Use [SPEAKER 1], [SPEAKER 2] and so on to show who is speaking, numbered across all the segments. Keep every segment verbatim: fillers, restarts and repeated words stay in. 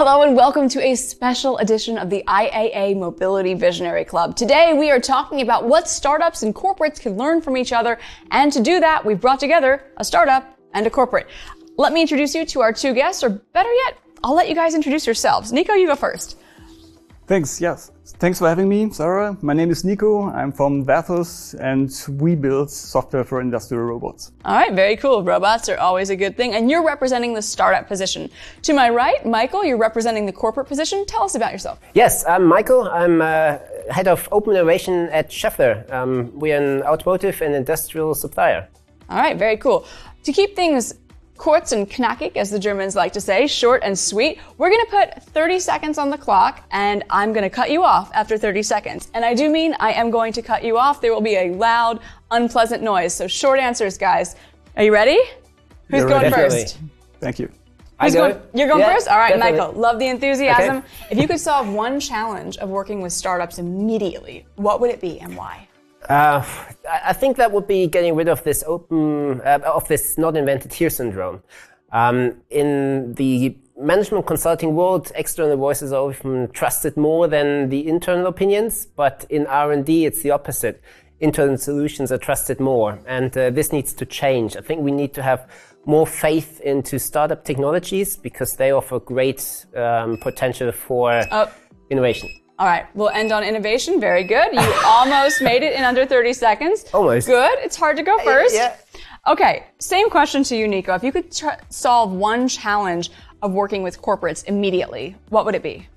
[SPEAKER 1] Hello and welcome to a special edition of the I A A Mobility Visionary Club. Today we are talking about what startups and corporates can learn from each other, and to do that we've brought together a startup and a corporate. Let me introduce you to our two guests, or better yet, I'll let you guys introduce yourselves. Nico, you go first.
[SPEAKER 2] Thanks, yes. Thanks for having me, Sarah. My name is Nico. I'm from Vathos, and we build software for industrial robots.
[SPEAKER 1] All right, very cool. Robots are always a good thing. And you're representing the startup position. To my right, Michael, you're representing the corporate position. Tell us about yourself.
[SPEAKER 3] Yes, I'm Michael. I'm uh, head of open innovation at Schaeffler. Um, we're an automotive and industrial supplier.
[SPEAKER 1] All right, very cool. To keep things kurz and knackig, as the Germans like to say, short and sweet, we're going to put thirty seconds on the clock, and I'm going to cut you off after thirty seconds. And I do mean I am going to cut you off. There will be a loud, unpleasant noise. So short answers, guys. Are you ready? Who's
[SPEAKER 2] You're
[SPEAKER 1] going
[SPEAKER 2] ready.
[SPEAKER 1] first?
[SPEAKER 2] Thank you.
[SPEAKER 1] Who's
[SPEAKER 3] I go.
[SPEAKER 1] going? You're going
[SPEAKER 3] Yeah,
[SPEAKER 1] first? All right,
[SPEAKER 3] definitely.
[SPEAKER 1] Michael. Love the enthusiasm.
[SPEAKER 3] Okay.
[SPEAKER 1] If you could solve one challenge of working with startups immediately, what would it be and why?
[SPEAKER 3] Uh, I think that would be getting rid of this open, uh, of this not invented here syndrome. Um, in the management consulting world, external voices are often trusted more than the internal opinions, but in R and D it's the opposite. Internal solutions are trusted more, and uh, this needs to change. I think we need to have more faith into startup technologies because they offer great um, potential for
[SPEAKER 1] Oh.
[SPEAKER 3] innovation.
[SPEAKER 1] All right, we'll end on innovation. Very good. You almost made it in under thirty seconds.
[SPEAKER 3] Almost.
[SPEAKER 1] Good. It's hard to go first.
[SPEAKER 3] Yeah.
[SPEAKER 1] Okay, same question to you, Nico. If you could tr- solve one challenge of working with corporates immediately, what would it be?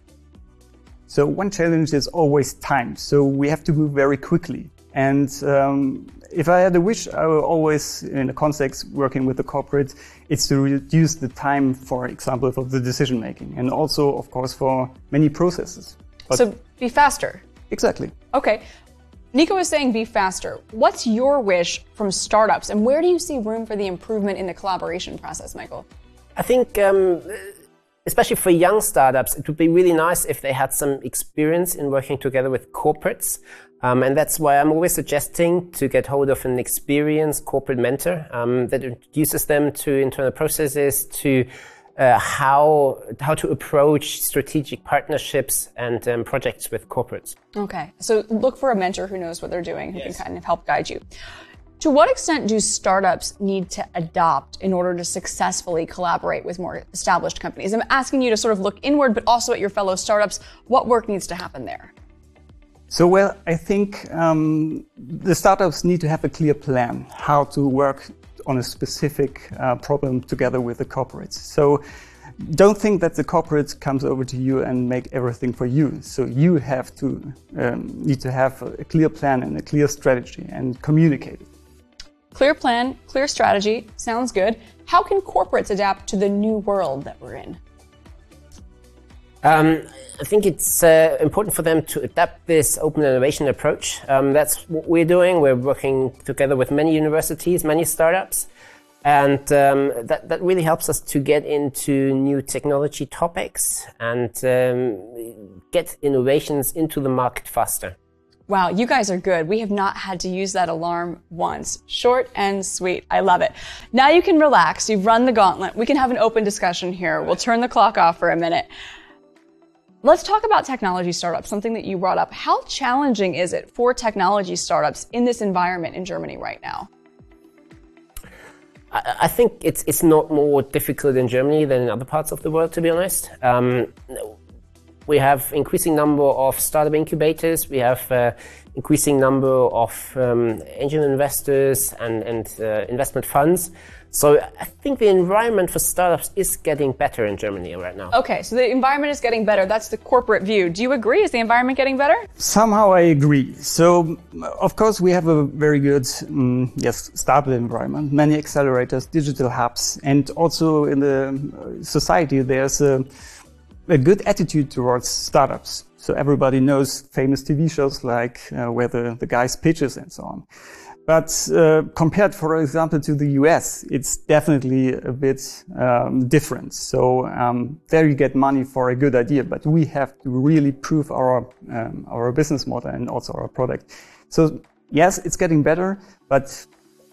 [SPEAKER 2] So one challenge is always time. So we have to move very quickly. And um, if I had a wish, I will always, in a context working with the corporate, it's to reduce the time, for example, for the decision making, and also, of course, for many processes. But
[SPEAKER 1] So be faster.
[SPEAKER 2] exactly.
[SPEAKER 1] Okay. Nico is saying be faster. What's your wish from startups, and where do you see room for the improvement in the collaboration process, Michael?
[SPEAKER 3] I think, um, especially for young startups, it would be really nice if they had some experience in working together with corporates. Um, and that's why I'm always suggesting to get hold of an experienced corporate mentor um, that introduces them to internal processes, to uh, how how to approach strategic partnerships and um, projects with corporates.
[SPEAKER 1] Okay. So look for a mentor who knows what they're doing, who yes. can kind of help guide you. To what extent do startups need to adopt in order to successfully collaborate with more established companies? I'm asking you to sort of look inward, but also at your fellow startups. What work needs to happen there?
[SPEAKER 2] So, well, I think um, the startups need to have a clear plan how to work on a specific uh, problem together with the corporates. So don't think that the corporate comes over to you and make everything for you. So you have to um, need to have a clear plan and a clear strategy and communicate it.
[SPEAKER 1] Clear plan, clear strategy, sounds good. How can corporates adapt to the new world that we're in?
[SPEAKER 3] Um, I think it's uh, important for them to adapt this open innovation approach. Um, that's what we're doing. We're working together with many universities, many startups, and um, that, that really helps us to get into new technology topics and um, get innovations into the market faster.
[SPEAKER 1] Wow, you guys are good. We have not had to use that alarm once. Short and sweet. I love it. Now you can relax. You've run the gauntlet. We can have an open discussion here. We'll turn the clock off for a minute. Let's talk about technology startups, something that you brought up. How challenging is it for technology startups in this environment in Germany right now?
[SPEAKER 3] I, I think it's it's not more difficult in Germany than in other parts of the world, to be honest. Um, we have increasing number of startup incubators. We have uh, increasing number of um, angel investors and, and uh, investment funds. So I think the environment for startups is getting better in Germany right now.
[SPEAKER 1] Okay, so the environment is getting better. That's the corporate view. Do you agree? Is the environment getting better?
[SPEAKER 2] Somehow I agree. So, of course, we have a very good, um, yes, startup environment, many accelerators, digital hubs, and also in the society there's a, a good attitude towards startups. So everybody knows famous T V shows like uh, where the, the guys pitches and so on. But uh, compared, for example, to the U S, it's definitely a bit um, different. So um, there you get money for a good idea, but we have to really prove our um, our business model and also our product. So yes, it's getting better, but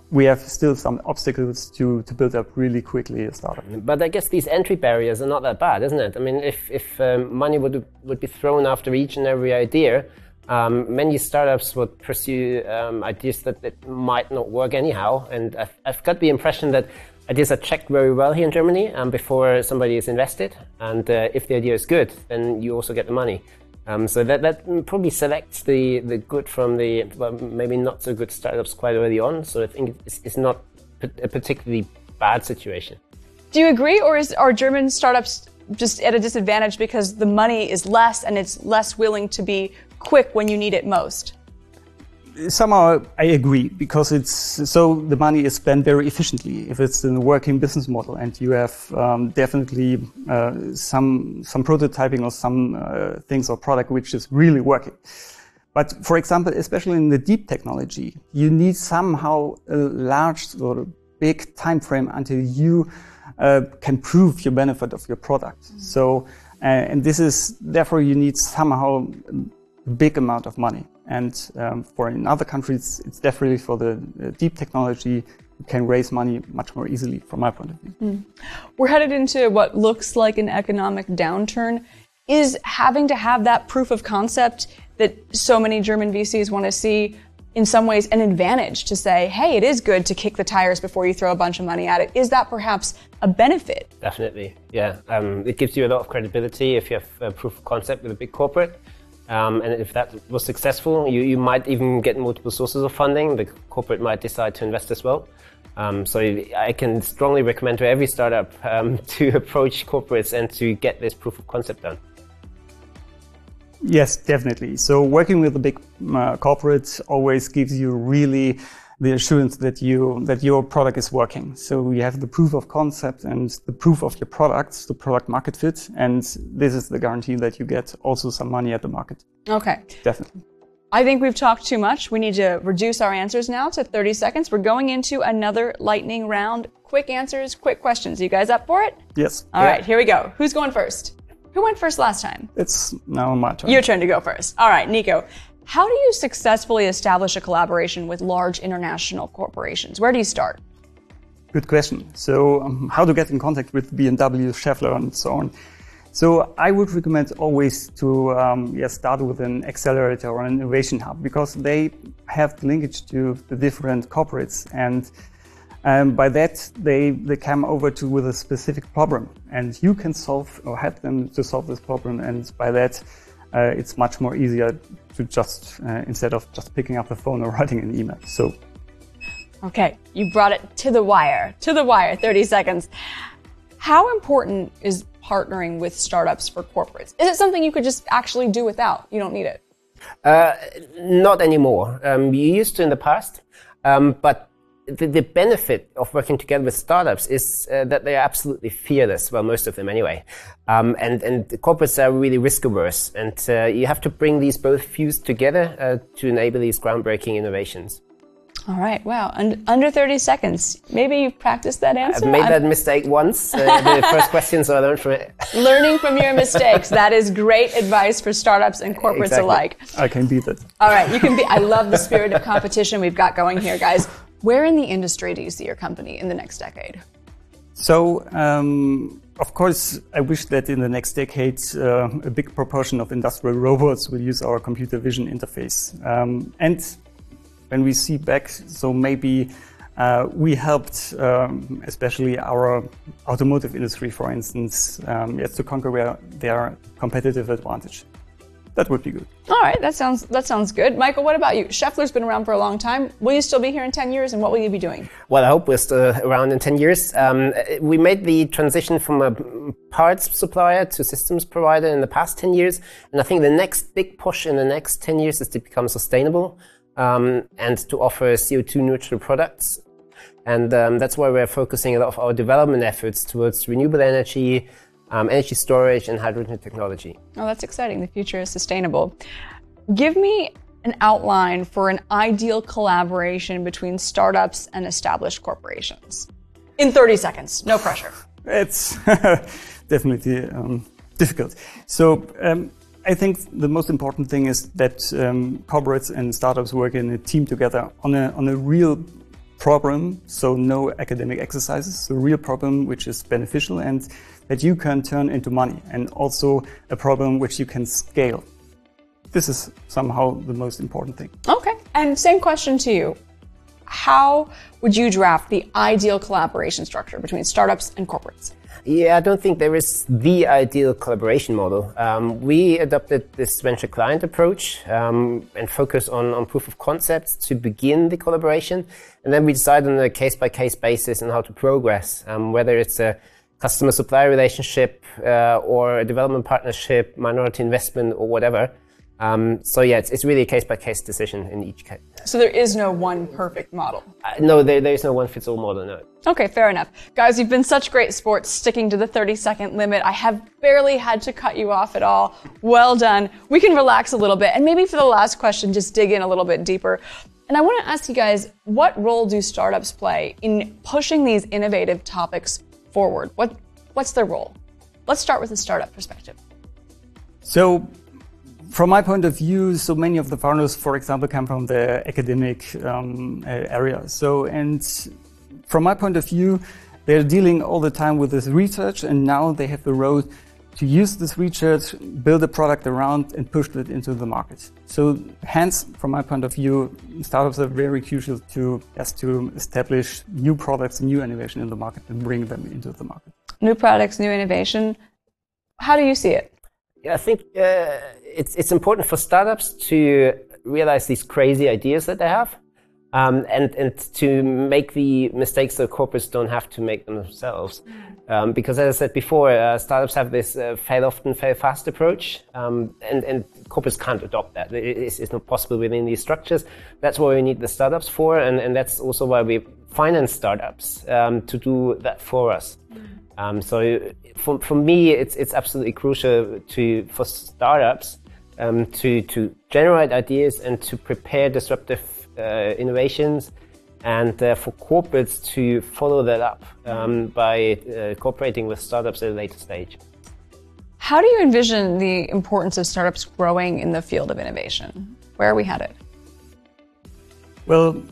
[SPEAKER 2] we have still some obstacles to, to build up really quickly a startup.
[SPEAKER 3] But I guess these entry barriers are not that bad, isn't it? I mean, if, if um, money would, would be thrown after each and every idea, um, many startups would pursue um, ideas that, that might not work anyhow. And I've, I've got the impression that ideas are checked very well here in Germany um, before somebody is invested. And uh, if the idea is good, then you also get the money. Um, so that, that probably selects the, the good from the well, maybe not so good startups quite early on. So I think it's, it's not a particularly bad situation.
[SPEAKER 1] Do you agree, or is, are German startups just at a disadvantage because the money is less and it's less willing to be quick when you need it most?
[SPEAKER 2] Somehow I agree, because it's so the money is spent very efficiently if it's in a working business model, and you have um, definitely uh, some some prototyping or some uh, things or product which is really working. But for example, especially in the deep technology, you need somehow a large or big time frame until you uh, can prove your benefit of your product. Mm-hmm. So uh, and this is therefore you need somehow a big amount of money. And um, for in other countries, it's definitely for the uh, deep technology, you can raise money much more easily, from my point of view.
[SPEAKER 1] Mm. We're headed into what looks like an economic downturn. Is having to have that proof of concept that so many German V Cs want to see in some ways an advantage to say, hey, it is good to kick the tires before you throw a bunch of money at it? Is that perhaps a benefit?
[SPEAKER 3] Definitely, yeah. Um, it gives you a lot of credibility if you have a proof of concept with a big corporate. Um, and if that was successful, you, you might even get multiple sources of funding. The corporate might decide to invest as well. Um, so I can strongly recommend to every startup um, to approach corporates and to get this proof of concept done.
[SPEAKER 2] Yes, definitely. So working with a big uh, corporate always gives you really the assurance that you that your product is working. So you have the proof of concept and the proof of your product, the product market fit, and this is the guarantee that you get also some money at the market.
[SPEAKER 1] Okay.
[SPEAKER 2] Definitely.
[SPEAKER 1] I think we've talked too much. We need to reduce our answers now to thirty seconds. We're going into another lightning round. Quick answers, quick questions. You guys up for it?
[SPEAKER 2] Yes.
[SPEAKER 1] All
[SPEAKER 2] yeah.
[SPEAKER 1] right, here we go. Who's going first? Who went first last time?
[SPEAKER 2] It's now my turn.
[SPEAKER 1] Your turn to go first. All right, Nico. How do you successfully establish a collaboration with large international corporations? Where do you start?
[SPEAKER 2] Good question. So um, how to get in contact with B M W, Schaeffler, and so on. So I would recommend always to um, yeah, start with an accelerator or an innovation hub, because they have the linkage to the different corporates, and um, by that they, they come over to with a specific problem, and you can solve or help them to solve this problem, and by that uh, it's much more easier to just, uh, instead of just picking up the phone or writing an email. So.
[SPEAKER 1] Okay, you brought it to the wire, to the wire, thirty seconds. How important is partnering with startups for corporates? Is it something you could just actually do without? You don't need it?
[SPEAKER 3] Uh, not anymore. Um, you used to in the past, um, but the, the benefit of working together with startups is uh, that they are absolutely fearless. Well, most of them anyway. Um, and, and the corporates are really risk averse, and uh, you have to bring these both fused together uh, to enable these groundbreaking innovations.
[SPEAKER 1] All right. Wow. Und- under thirty seconds. Maybe you've practiced that answer.
[SPEAKER 3] I've made
[SPEAKER 1] I'm
[SPEAKER 3] that mistake once. Uh, the first question, so I learned from it.
[SPEAKER 1] Learning from your mistakes. That is great advice for startups and corporates
[SPEAKER 3] Exactly.
[SPEAKER 1] alike.
[SPEAKER 2] I can beat it.
[SPEAKER 1] All right. You can be. I love the spirit of competition we've got going here, guys. Where in the industry do you see your company in the next decade?
[SPEAKER 2] So, um, of course, I wish that in the next decade, uh, a big proportion of industrial robots will use our computer vision interface. Um, and when we see back, so maybe uh, we helped, um, especially our automotive industry, for instance, um, yes, to conquer their competitive advantage. That would be good.
[SPEAKER 1] All right, that sounds that sounds good. Michael, what about you? Schaeffler's been around for a long time. Will you still be here in ten years, and what will you be doing?
[SPEAKER 3] Well, I hope we're still around in ten years. Um, we made the transition from a parts supplier to systems provider in the past ten years, and I think the next big push in the next ten years is to become sustainable um, and to offer C O two neutral products. And um, that's why we're focusing a lot of our development efforts towards renewable energy, Um, energy storage, and hydrogen technology.
[SPEAKER 1] Oh, that's exciting. The future is sustainable. Give me an outline for an ideal collaboration between startups and established corporations. In thirty seconds, no pressure.
[SPEAKER 2] It's definitely um, difficult. So um, I think the most important thing is that um, corporates and startups work in a team together on a on a real problem, so no academic exercises, so a real problem which is beneficial and that you can turn into money, and also a problem which you can scale. This is somehow the most important thing.
[SPEAKER 1] Okay, and same question to you. How would you draft the ideal collaboration structure between startups and corporates?
[SPEAKER 3] Yeah, I don't think there is the ideal collaboration model. Um, we adopted this venture client approach um, and focus on, on proof of concepts to begin the collaboration. And then we decide on a case-by-case basis on how to progress, um, whether it's a customer-supplier relationship uh, or a development partnership, minority investment, or whatever. Um, so yeah, it's, it's really a case-by-case decision in each case.
[SPEAKER 1] So there is no one perfect model?
[SPEAKER 3] Uh, no, there, there is no one-fits-all model, no.
[SPEAKER 1] Okay, fair enough. Guys, you've been such great sports sticking to the thirty-second limit. I have barely had to cut you off at all. Well done. We can relax a little bit. And maybe for the last question, just dig in a little bit deeper. And I want to ask you guys, what role do startups play in pushing these innovative topics forward? What, what's their role? Let's start with the startup perspective.
[SPEAKER 2] So, from my point of view, so many of the founders, for example, come from the academic um, area. So, and from my point of view, they're dealing all the time with this research, and now they have the role to use this research, build a product around, and push it into the market. So, hence, from my point of view, startups are very crucial to yes, to establish new products and new innovation in the market and bring them into the market.
[SPEAKER 1] New products, new innovation. How do you see it?
[SPEAKER 3] Yeah, I think uh, it's it's important for startups to realize these crazy ideas that they have, um, and and to make the mistakes that corporates don't have to make them themselves. Um, because as I said before, uh, startups have this uh, fail often, fail fast approach, um, and and corporates can't adopt that. It's, it's not possible within these structures. That's what we need the startups for, and and that's also why we finance startups um, to do that for us. Um, so for, for me, it's it's absolutely crucial to for startups um, to to generate ideas and to prepare disruptive uh, innovations, and uh, for corporates to follow that up um, by uh, cooperating with startups at a later stage.
[SPEAKER 1] How do you envision the importance of startups growing in the field of innovation? Where are we headed?
[SPEAKER 2] Well,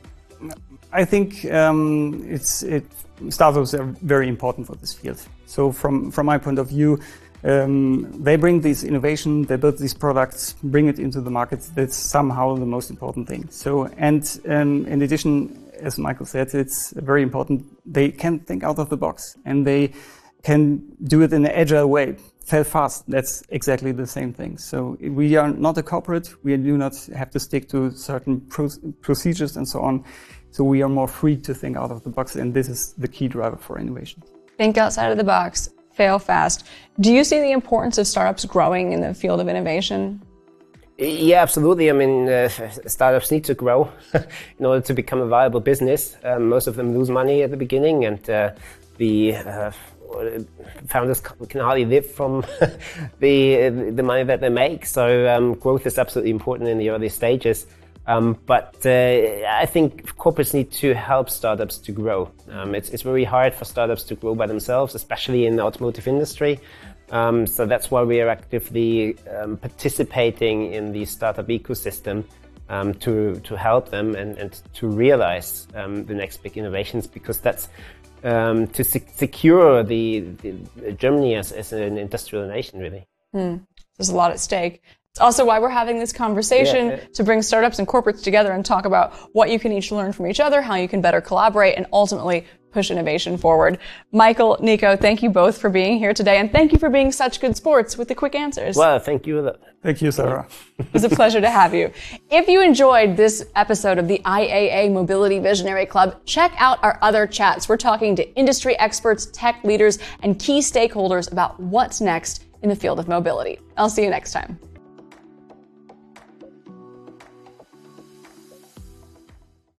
[SPEAKER 2] I think um, it's it. Startups are very important for this field. So from, from my point of view, um, they bring this innovation, they build these products, bring it into the market. That's somehow the most important thing. So, and um, in addition, as Michael said, it's very important. They can think out of the box and they can do it in an agile way. Fail fast. That's exactly the same thing. So we are not a corporate. We do not have to stick to certain pro- procedures and so on. So we are more free to think out of the box, and this is the key driver for innovation.
[SPEAKER 1] Think outside of the box, fail fast. Do you see the importance of startups growing in the field of innovation?
[SPEAKER 3] Yeah, absolutely. I mean, uh, startups need to grow in order to become a viable business. Um, most of them lose money at the beginning, and uh, the uh, founders can hardly live from the the money that they make. So um, growth is absolutely important in the early stages. Um, but uh, I think corporates need to help startups to grow. Um, it's, it's very hard for startups to grow by themselves, especially in the automotive industry. Um, so that's why we are actively um, participating in the startup ecosystem um, to to help them and, and to realize um, the next big innovations, because that's um, to sec- secure the, the Germany as, as an industrial nation, really.
[SPEAKER 1] Hmm. There's a lot at stake. It's also why we're having this conversation, yeah, yeah. to bring startups and corporates together and talk about what you can each learn from each other, how you can better collaborate, and ultimately push innovation forward. Michael, Nico, thank you both for being here today, and thank you for being such good sports with the quick answers.
[SPEAKER 3] Well, thank you.
[SPEAKER 2] Thank you, Sarah.
[SPEAKER 1] It was a pleasure to have you. If you enjoyed this episode of the I A A Mobility Visionary Club, check out our other chats. We're talking to industry experts, tech leaders, and key stakeholders about what's next in the field of mobility. I'll see you next time.